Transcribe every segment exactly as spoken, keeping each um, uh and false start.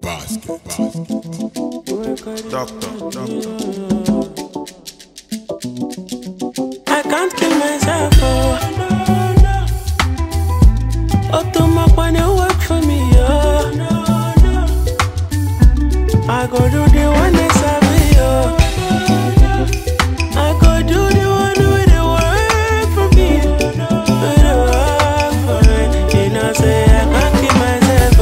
Basket. Doctor, doctor. I can't kill myself, oh. Oh, too much when you work for me, oh. I go do the one that's a me, oh. I go do the one with the work for me, with the work for me. You know, say I can't kill myself,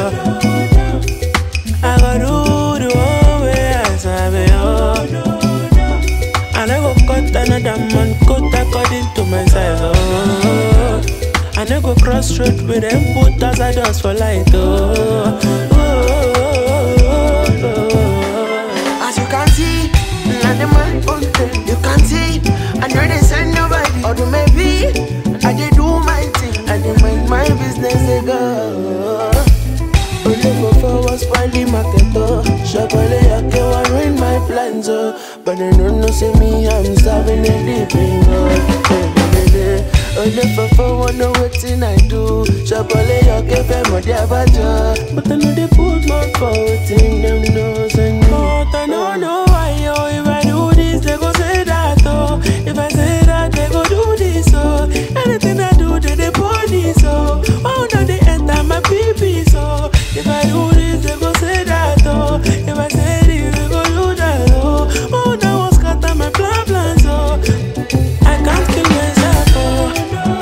oh. I go do the one where I say, oh. I never cut another man coat according to my size, oh. I never cross road with them put as I dust for light, oh. Oh, oh, oh, oh. As you can see, not the man on them. You can see, I know they send nobody. Or do maybe, I did do my thing. I did mind my business, they go. Only for four was spoiling market, oh. Shopale, I can't ruin my plans, oh. But they don't know, see me, I'm starving and living, oh. Only for four, one know what I do. Shopale, I can't pay my dear, but I know they put my fault in them nose and but I don't know why, oh. If I do this, they go say that, oh. If I say that, they go do this, oh. Anything I do, they they police, oh. Oh, now they enter my pee-pee, so if I do this, they go say that, oh. If I say this, they go do that, oh. Oh, now what's scatter my plan plans, oh. I can't kill myself, oh.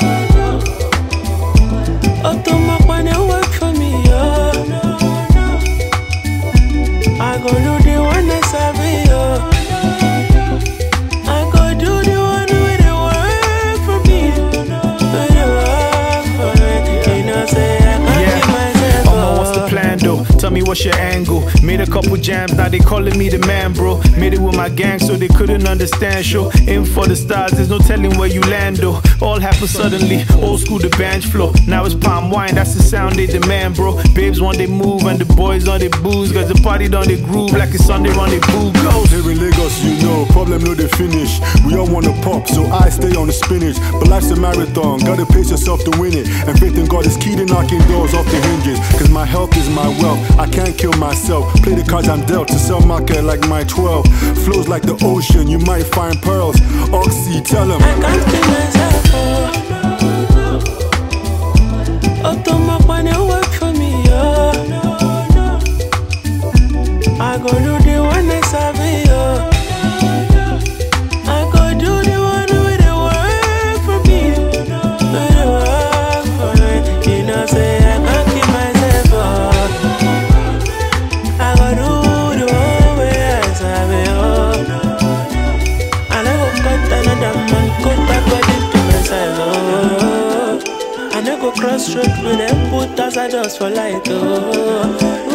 Oh, too much when you work for me, oh. I go do the one that's a me, oh. I go do the one with the work for me, with the work for me. You know, say I can't kill myself, oh. Omo, what's the plan though? Tell me what's your angle. Made a couple jams, now they calling me the man, bro. Made it with my gang so they couldn't understand. Show aim for the stars, there's no telling where you land though. All happened suddenly, old school the bench flow. Now it's palm wine, that's the sound they demand, bro. Babes want they move and the boys on they booze. Cause the party done they groove like it's Sunday rendezvous. Go! Here in Lagos, you know, problem no they finish. We all wanna pop, so I stay on the spinach. But life's a marathon, gotta pace yourself to win it. And faith in God is key to knocking doors off the hinges. Cause my health is my wealth, I can't kill myself. Play the cards I'm dealt to sell market like my twelve. Flows like the ocean, you might find pearls. Oxy, tell them I can't kill myself, oh. Oh, too much when you work for me, oh. I go do the one that's a me, oh. I go do the one with the work for me, with the work for me. You know, say I can't kill myself, oh. I go do the one where I say me, oh. I never cut another man coat according to myself, oh. I never cross road with them put as I just for light, oh.